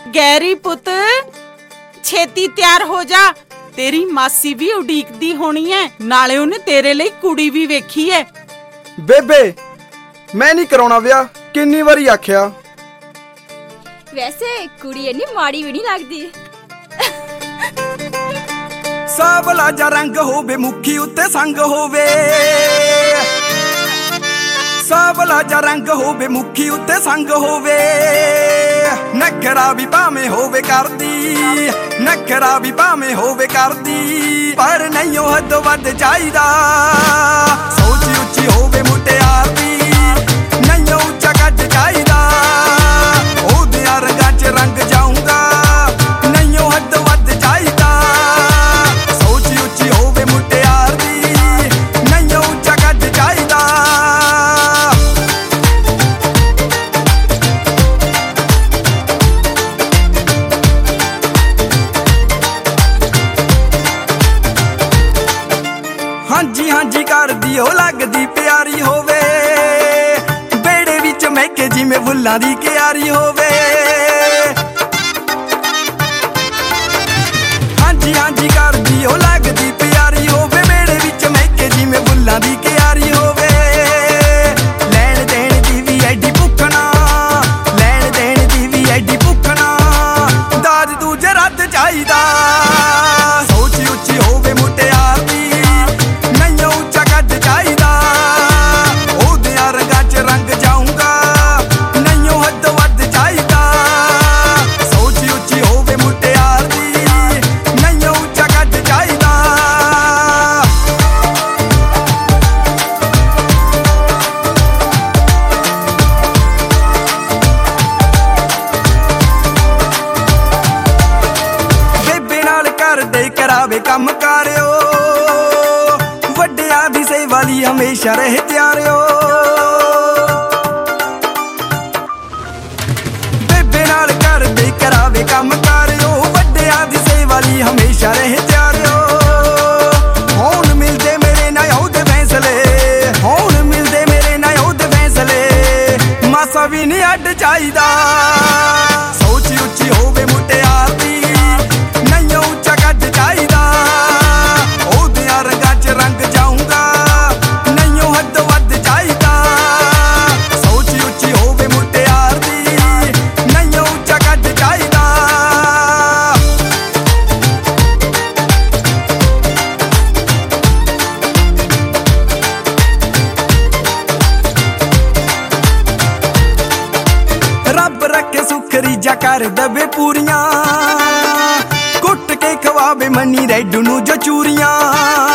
Gary पुत छेती तैयार हो जा, तेरी मासी भी उडीकदी होनी है, नाले उन्हें तेरे लिए कुड़ी भी वेखी है। बेबे मैं नहीं कराउणा विआह, किन्नी वारी आख्या। वैसे कुड़ी इन्नी माड़ी भी नहीं लगदी। सावला जा रंग होवे, मुखी उत्ते संग होवे, सावला जा रंग होवे, मुखी उत्ते संग होवे, नखरा भी भावें होवे करदी, नखरा भी भावें होवे करदी, पर नहीं ओ हद वध चाहीदा, सोच उच्ची होवे मुटियार दी, नहीं ओ उच्चा कद चाहीदा, ओहदियां रंगां च रंग जाऊंगा, नहीं ओ हद वध चाहीदा, सोच उच्ची होवे मुटियार दी, नहीं ओ उच्चा कद चाहीदा। ਹਾਂਜੀ ਹਾਂਜੀ ਕਰਦੀ ਉਹ ਲੱਗਦੀ ਪਿਆਰੀ ਹੋਵੇ, ਬੇੜੇ ਵਿੱਚ ਮਹਿਕੇ ਜਿਵੇਂ ਫੁੱਲਾਂ ਦੀ ਕਿਆਰੀ ਹੋਵੇ, ਹਾਂਜੀ ਹਾਂਜੀ ਕਰਦੀ ਉਹ ਲੱਗਦੀ ਪਿਆਰੀ ਹੋਵੇ, ਬੇੜੇ ਵਿੱਚ ਮਹਿਕੇ ਜਿਵੇਂ ਫੁੱਲਾਂ ਦੀ ਕਿਆਰੀ ਹੋਵੇ, ਲੈਣ ਦੇਣ ਦੀ ਵੀ ਐਡੀ ਭੁੱਖਣਾ, ਲੈਣ ਦੇਣ ਦੀ ਵੀ ਐਡੀ ਭੁੱਖਣਾ, ਦਾਜ ਦੂਜੇ ਰੱਦ ਚਾਹੀਦਾ, ਸੋਚ ਉੱਚੀ ਹੋਵੇ ਮੁਟਿਆਰ ਦੀ, रंग जाऊंगा, नहीं ओ हद वध चाहीदा, सोच उच्ची होवे मुटियार दी, नहीं ओ उच्चा कद चाहीदा। बेबे नाल कर दे करावे कम कारियो, वड्डियां दी सेवा लई हमेशा रहे त्यारियो, करावे कम कारियो, वड्डियां दी सेवा लई हमेशा रहे त्यारियो, होण मिलदे मेरे ना ओहदे फैसले, होण मिलदे मेरे ना ओहदे फैसले, मासा भी नहीं अड्ड चाहीदा, सोच उच्ची होवे मुटियार दी, नहीं ओ उच्चा कद चाहीदा, ओहदियां रंगां च रंग जाऊंगा, नहीं ओ हद वध चाहीदा, सोच उच्ची होवे मुटियार दी, नहीं ओ उच्चा कद चाहीदा। रब रखे सुख रीजा कर दबे पूरियां, कुट के खवावे मनी रैडू नू जो चूरियां,